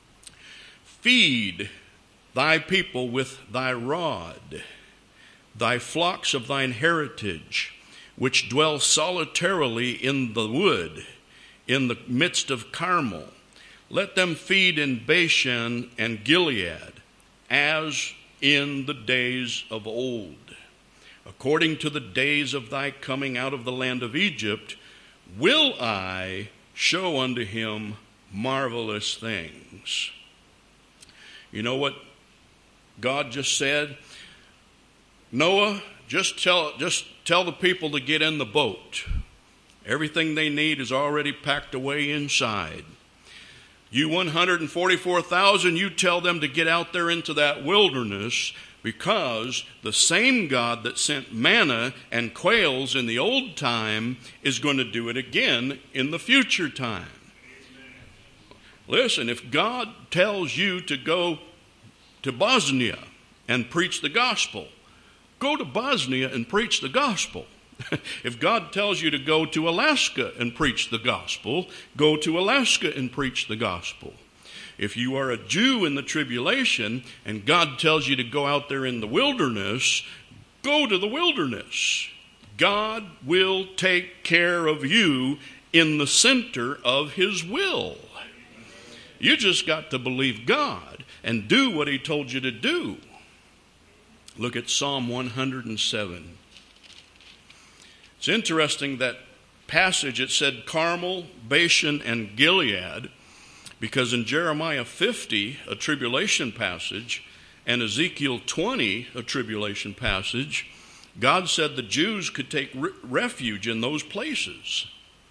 Speaker 1: Feed thy people with thy rod, thy flocks of thine heritage, which dwell solitarily in the wood, in the midst of Carmel. Let them feed in Bashan and Gilead, as in the days of old, according to the days of thy coming out of the land of Egypt, will I show unto him marvelous things. You know what God just said? Noah, just tell the people to get in the boat. Everything they need is already packed away inside. You 144,000, you tell them to get out there into that wilderness, because the same God that sent manna and quails in the old time is going to do it again in the future time. Listen, if God tells you to go to Bosnia and preach the gospel, go to Bosnia and preach the gospel. If God tells you to go to Alaska and preach the gospel, go to Alaska and preach the gospel. If you are a Jew in the tribulation and God tells you to go out there in the wilderness, go to the wilderness. God will take care of you in the center of his will. You just got to believe God and do what he told you to do. Look at Psalm 107. It's interesting, that passage, it said Carmel, Bashan, and Gilead, because in Jeremiah 50, a tribulation passage, and Ezekiel 20, a tribulation passage, God said the Jews could take refuge in those places.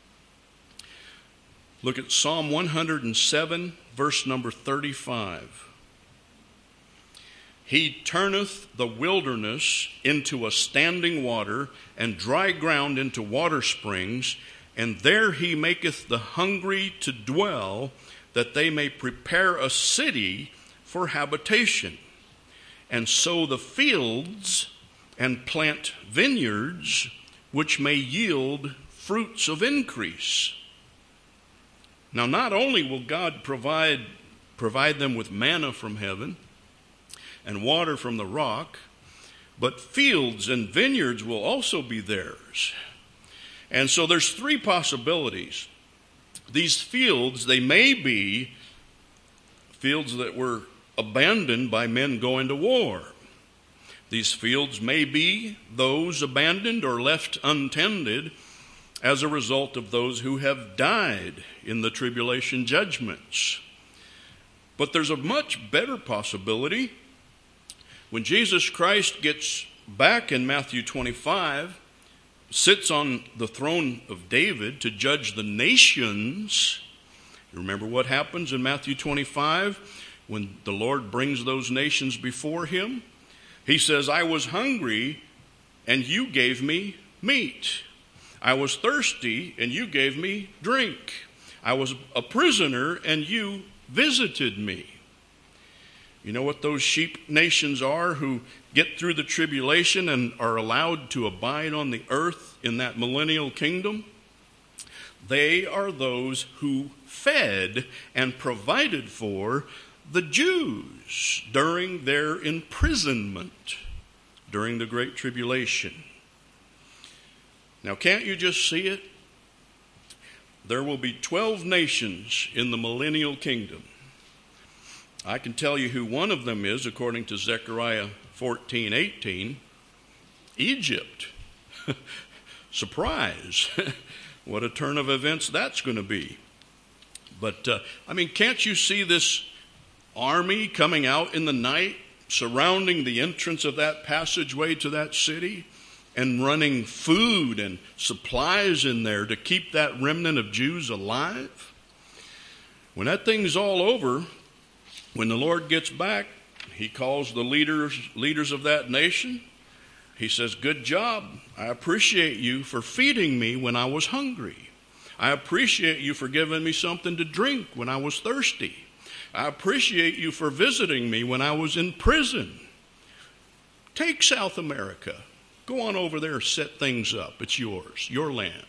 Speaker 1: Look at Psalm 107, verse number 35. He turneth the wilderness into a standing water, and dry ground into water springs, and there he maketh the hungry to dwell, that they may prepare a city for habitation, and sow the fields, and plant vineyards, which may yield fruits of increase. Now, not only will God provide them with manna from heaven and water from the rock, but fields and vineyards will also be theirs. And so there's three possibilities. These fields, they may be fields that were abandoned by men going to war. These fields may be those abandoned or left untended as a result of those who have died in the tribulation judgments. But there's a much better possibility. When Jesus Christ gets back in Matthew 25, sits on the throne of David to judge the nations. You remember what happens in Matthew 25 when the Lord brings those nations before him? He says, I was hungry and you gave me meat. I was thirsty and you gave me drink. I was a prisoner and you visited me. You know what those sheep nations are who get through the tribulation and are allowed to abide on the earth in that millennial kingdom? They are those who fed and provided for the Jews during their imprisonment during the Great Tribulation. Now, can't you just see it? There will be 12 nations in the millennial kingdom. I can tell you who one of them is, according to Zechariah 14:18, Egypt. Surprise. What a turn of events that's going to be. But, can't you see this army coming out in the night, surrounding the entrance of that passageway to that city, and running food and supplies in there to keep that remnant of Jews alive? When that thing's all over, when the Lord gets back, he calls the leaders of that nation. He says, good job. I appreciate you for feeding me when I was hungry. I appreciate you for giving me something to drink when I was thirsty. I appreciate you for visiting me when I was in prison. Take South America. Go on over there and set things up. It's yours, your land.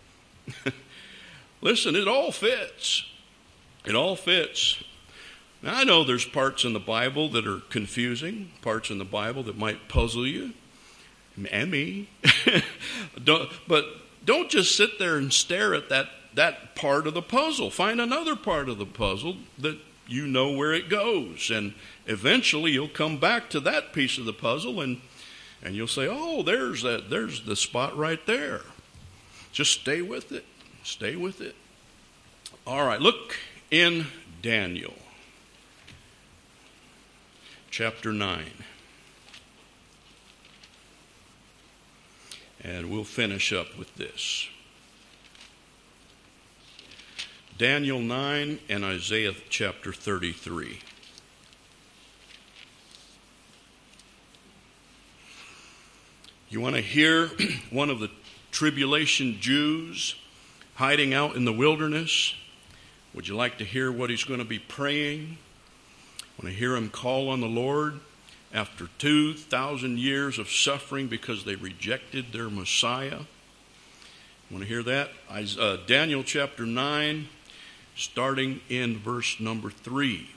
Speaker 1: Listen, it all fits. It all fits. Now, I know there's parts in the Bible that are confusing, parts in the Bible that might puzzle you, and me. But don't just sit there and stare at that part of the puzzle. Find another part of the puzzle that you know where it goes. And eventually you'll come back to that piece of the puzzle and you'll say, oh, there's the spot right there. Just stay with it. Stay with it. All right, look in Daniel chapter 9. And we'll finish up with this. Daniel 9 and Isaiah chapter 33. You want to hear one of the tribulation Jews hiding out in the wilderness? Would you like to hear what he's going to be praying? Want to hear him call on the Lord after 2,000 years of suffering because they rejected their Messiah? Want to hear that? Daniel chapter 9, starting in verse number 3.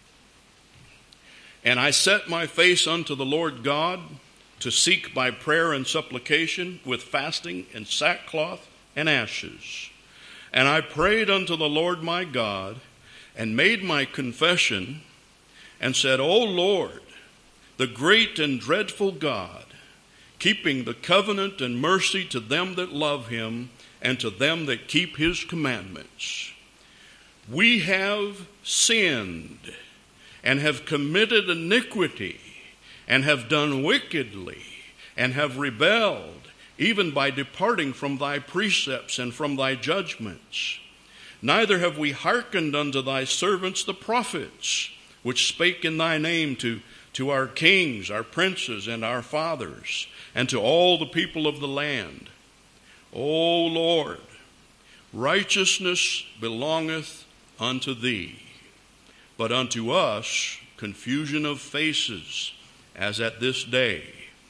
Speaker 1: And I set my face unto the Lord God to seek by prayer and supplication with fasting and sackcloth and ashes. And I prayed unto the Lord my God and made my confession and said, O Lord, the great and dreadful God, keeping the covenant and mercy to them that love him and to them that keep his commandments. We have sinned and have committed iniquity and have done wickedly and have rebelled, even by departing from thy precepts and from thy judgments. Neither have we hearkened unto thy servants the prophets, which spake in thy name to our kings, our princes, and our fathers, and to all the people of the land. O Lord, righteousness belongeth unto thee, but unto us confusion of faces, as at this day.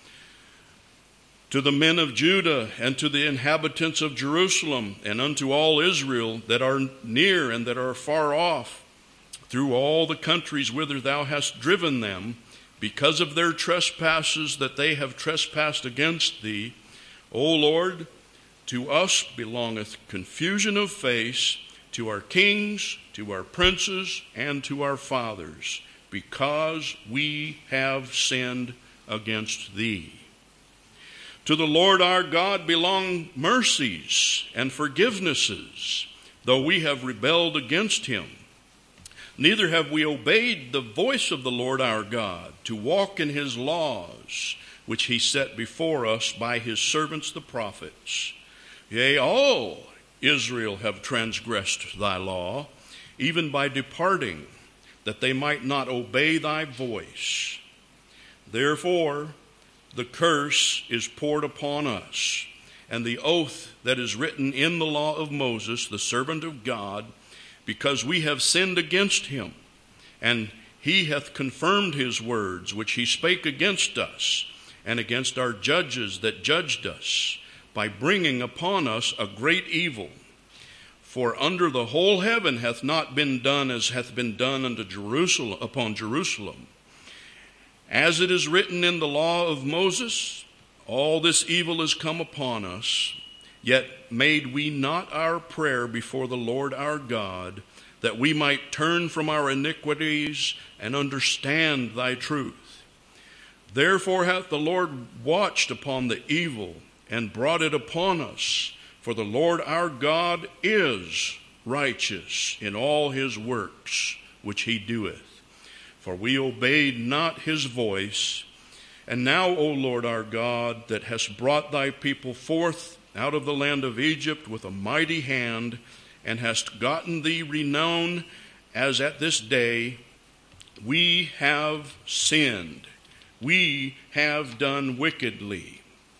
Speaker 1: To the men of Judah and to the inhabitants of Jerusalem and unto all Israel that are near and that are far off, through all the countries whither thou hast driven them, because of their trespasses that they have trespassed against thee, O Lord, to us belongeth confusion of face, to our kings, to our princes, and to our fathers, because we have sinned against thee. To the Lord our God belong mercies and forgivenesses, though we have rebelled against him. Neither have we obeyed the voice of the Lord our God, to walk in his laws, which he set before us by his servants the prophets. Yea, all Israel have transgressed thy law, even by departing, that they might not obey thy voice. Therefore, the curse is poured upon us, and the oath that is written in the law of Moses, the servant of God, because we have sinned against him, and he hath confirmed his words, which he spake against us, and against our judges that judged us, by bringing upon us a great evil. For under the whole heaven hath not been done as hath been done unto Jerusalem, upon Jerusalem. As it is written in the law of Moses, all this evil is come upon us, yet made we not our prayer before the Lord our God, that we might turn from our iniquities and understand thy truth. Therefore hath the Lord watched upon the evil and brought it upon us, for the Lord our God is righteous in all his works which he doeth. For we obeyed not his voice. And now, O Lord our God, that hast brought thy people forth out of the land of Egypt with a mighty hand, and hast gotten thee renown as at this day, we have sinned. We have done wickedly.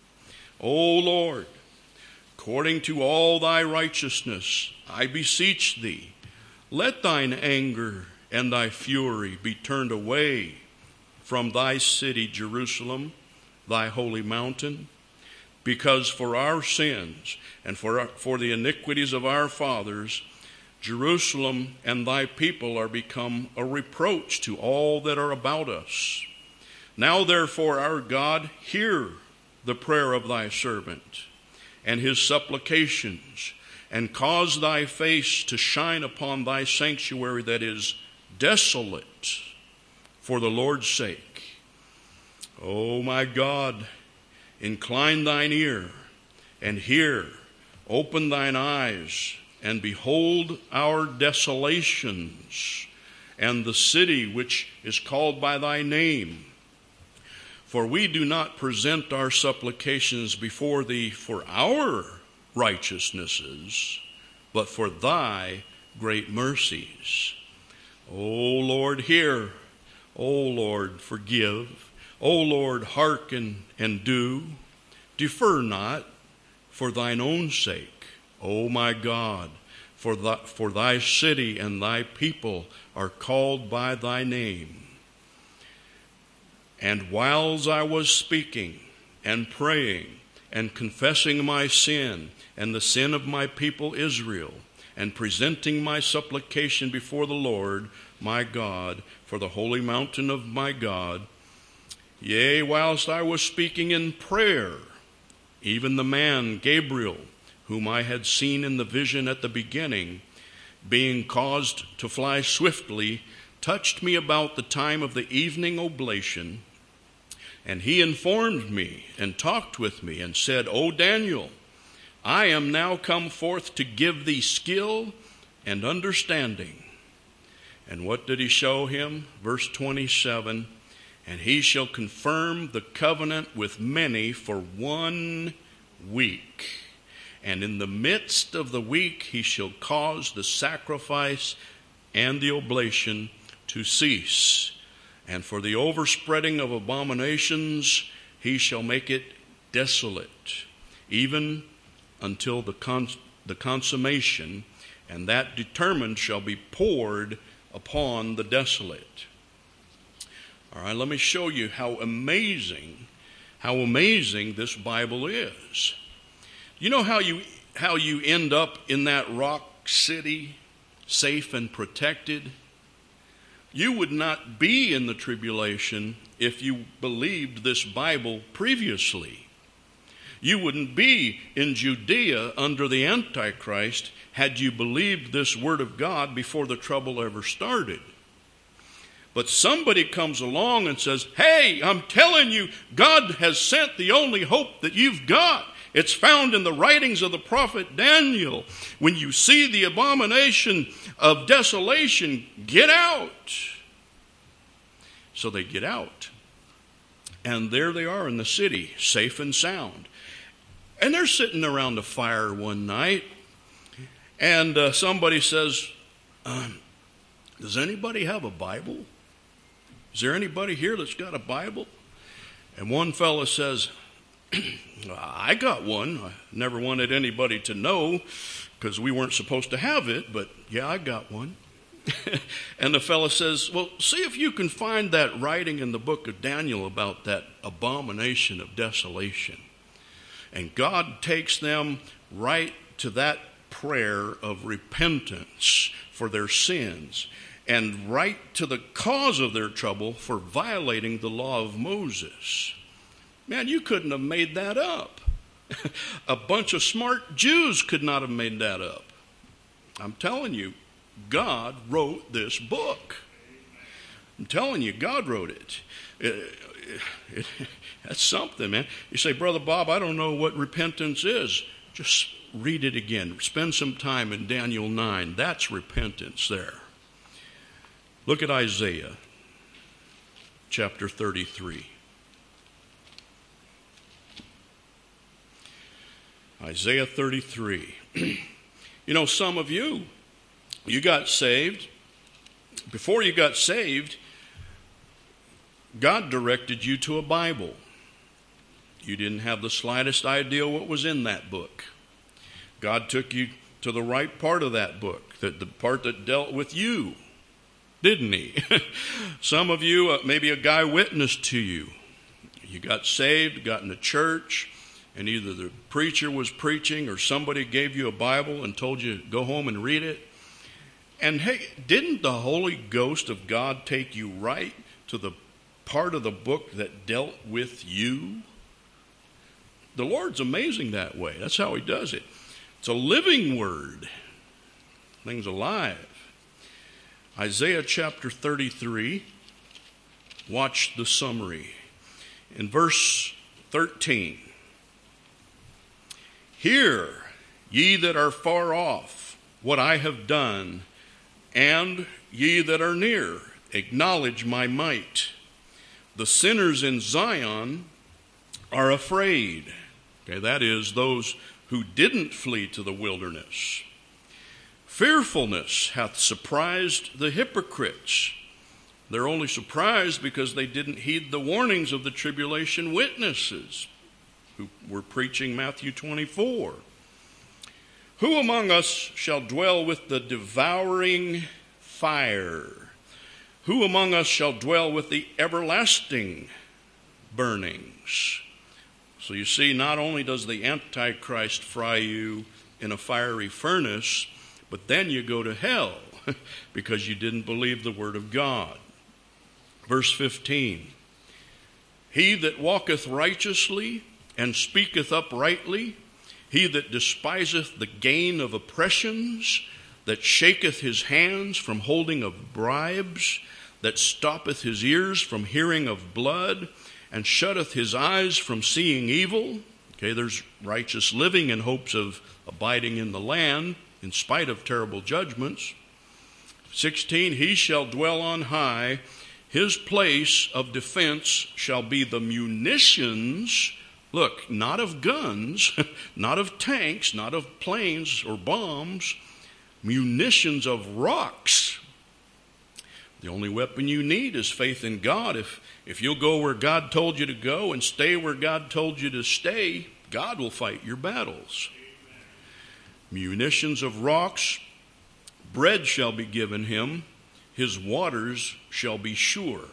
Speaker 1: O Lord, according to all thy righteousness, I beseech thee, let thine anger and thy fury be turned away from thy city, Jerusalem, thy holy mountain. because for our sins and for the iniquities of our fathers, Jerusalem and thy people are become a reproach to all that are about us. Now therefore, our God, hear the prayer of thy servant and his supplications, and cause thy face to shine upon thy sanctuary that is desolate for the Lord's sake. O my God, incline thine ear and hear, open thine eyes and behold our desolations and the city which is called by thy name. For we do not present our supplications before thee for our righteousnesses, but for thy great mercies. O Lord, hear. O Lord, forgive. O Lord, hearken and do. Defer not for thine own sake. O my God, for thy city and thy people are called by thy name. And whiles I was speaking and praying and confessing my sin and the sin of my people Israel, and presenting my supplication before the Lord my God for the holy mountain of my God, yea, whilst I was speaking in prayer, even the man Gabriel, whom I had seen in the vision at the beginning, being caused to fly swiftly, touched me about the time of the evening oblation. And he informed me and talked with me and said, O Daniel, I am now come forth to give thee skill and understanding. And what did he show him? Verse 27, and he shall confirm the covenant with many for 1 week. And in the midst of the week he shall cause the sacrifice and the oblation to cease. And for the overspreading of abominations he shall make it desolate, even until the consummation, and that determined shall be poured upon the desolate. All right, let me show you how amazing this Bible is. You know how you end up in that rock city, safe and protected? You would not be in the tribulation if you believed this Bible previously. You wouldn't be in Judea under the Antichrist had you believed this Word of God before the trouble ever started. But somebody comes along and says, hey, I'm telling you, God has sent the only hope that you've got. It's found in the writings of the prophet Daniel. When you see the abomination of desolation, get out. So they get out. And there they are in the city, safe and sound. And they're sitting around a fire one night. And somebody says, does anybody have a Bible? Is there anybody here that's got a Bible? And one fellow says, I got one. I never wanted anybody to know because we weren't supposed to have it, but yeah, I got one. And the fellow says, well, see if you can find that writing in the book of Daniel about that abomination of desolation. And God takes them right to that prayer of repentance for their sins and right to the cause of their trouble for violating the law of Moses. Man, you couldn't have made that up. A bunch of smart Jews could not have made that up. I'm telling you, God wrote this book. I'm telling you, God wrote it. That's something, man. You say, Brother Bob, I don't know what repentance is. Just read it again. Spend some time in Daniel 9. That's repentance there. Look at Isaiah chapter 33. Isaiah 33. You know, some of you got saved. Before you got saved, God directed you to a Bible. You didn't have the slightest idea what was in that book. God took you to the right part of that book, the part that dealt with you, didn't he? Some of you, maybe a guy witnessed to you. You got saved, got in the church, and either the preacher was preaching or somebody gave you a Bible and told you go home and read it. And hey, didn't the Holy Ghost of God take you right to the part of the book that dealt with you? The Lord's amazing that way. That's how he does it. It's a living word. Things alive. Isaiah chapter 33. Watch the summary. In verse 13. Hear, ye that are far off, what I have done, and ye that are near, acknowledge my might. The sinners in Zion are afraid. Okay, that is, those who didn't flee to the wilderness. Fearfulness hath surprised the hypocrites. They're only surprised because they didn't heed the warnings of the tribulation witnesses who were preaching Matthew 24. Who among us shall dwell with the devouring fire? Who among us shall dwell with the everlasting burnings? So you see, not only does the Antichrist fry you in a fiery furnace, but then you go to hell because you didn't believe the word of God. Verse 15. He that walketh righteously and speaketh uprightly, he that despiseth the gain of oppressions, that shaketh his hands from holding of bribes, that stoppeth his ears from hearing of blood, and shutteth his eyes from seeing evil. Okay, there's righteous living in hopes of abiding in the land in spite of terrible judgments. 16, he shall dwell on high. His place of defense shall be the munitions. Look, not of guns, not of tanks, not of planes or bombs, munitions of rocks. The only weapon you need is faith in God. If you'll go where God told you to go and stay where God told you to stay, God will fight your battles. Munitions of rocks, bread shall be given him, his waters shall be sure.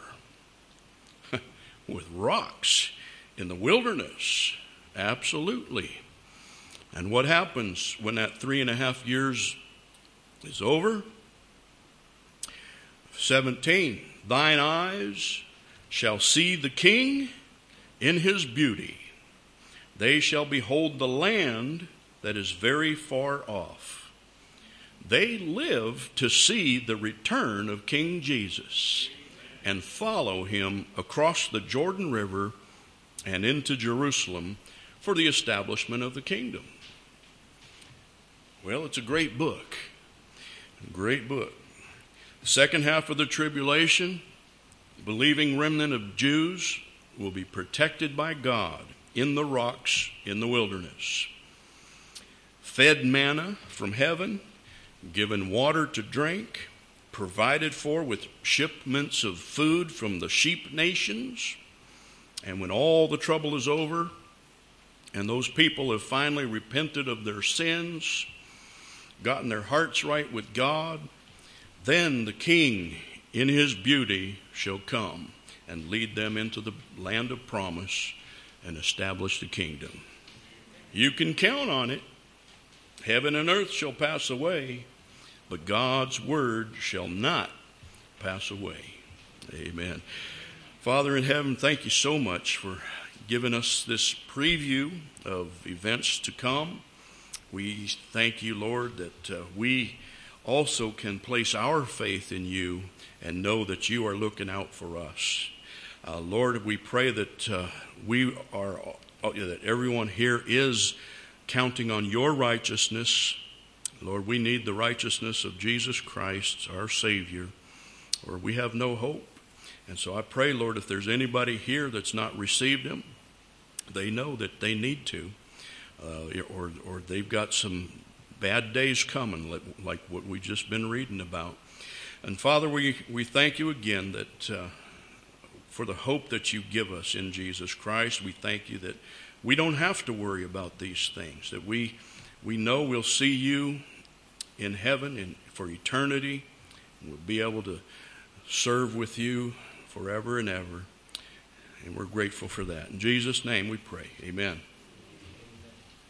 Speaker 1: With rocks in the wilderness, absolutely. And what happens when that 3.5 years is over? 17, thine eyes shall see the King in his beauty. They shall behold the land that is very far off. They live to see the return of King Jesus and follow him across the Jordan River and into Jerusalem for the establishment of the kingdom. Well, it's a great book. A great book. The second half of the tribulation, the believing remnant of Jews will be protected by God in the rocks in the wilderness. Fed manna from heaven, given water to drink, provided for with shipments of food from the sheep nations. And when all the trouble is over and those people have finally repented of their sins, gotten their hearts right with God, then the King in his beauty shall come and lead them into the land of promise and establish the kingdom. You can count on it. Heaven and earth shall pass away, but God's word shall not pass away. Amen. Father in heaven, thank you so much for giving us this preview of events to come. We thank you, Lord, that we also can place our faith in you and know that you are looking out for us. Lord, we pray that that everyone here is counting on your righteousness. Lord, we need the righteousness of Jesus Christ, our Savior, or we have no hope. And so I pray, Lord, if there's anybody here that's not received him, they know that they need to, or they've got some bad days coming, like what we've just been reading about. And Father, we thank you again that for the hope that you give us in Jesus Christ. We thank you that we don't have to worry about these things, that we know we'll see you in heaven and for eternity, and we'll be able to serve with you forever and ever. And we're grateful for that. In Jesus' name we pray. Amen.